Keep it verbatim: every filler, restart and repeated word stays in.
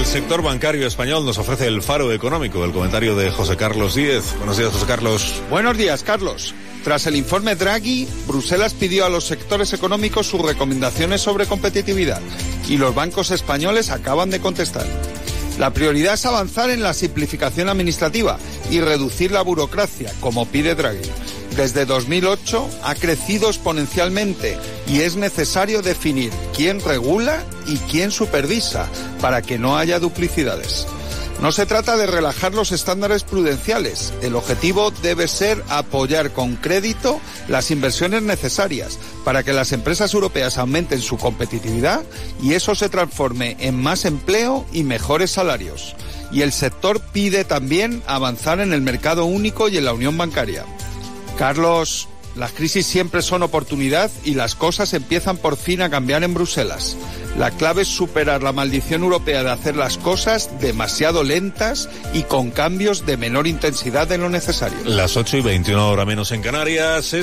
sector bancario español nos ofrece el faro económico, el comentario de José Carlos Díez. Buenos días, José Carlos. Buenos días, Carlos. Tras el informe Draghi, Bruselas pidió a los sectores económicos sus recomendaciones sobre competitividad y los bancos españoles acaban de contestar. La prioridad es avanzar en la simplificación administrativa y reducir la burocracia, como pide Draghi. Desde dos mil ocho ha crecido exponencialmente y es necesario definir quién regula y quién supervisa para que no haya duplicidades. No se trata de relajar los estándares prudenciales. El objetivo debe ser apoyar con crédito las inversiones necesarias para que las empresas europeas aumenten su competitividad y eso se transforme en más empleo y mejores salarios. Y el sector pide también avanzar en el mercado único y en la unión bancaria. Carlos, las crisis siempre son oportunidad y las cosas empiezan por fin a cambiar en Bruselas. La clave es superar la maldición europea de hacer las cosas demasiado lentas y con cambios de menor intensidad de lo necesario. Las ocho y veintiuna, hora menos en Canarias.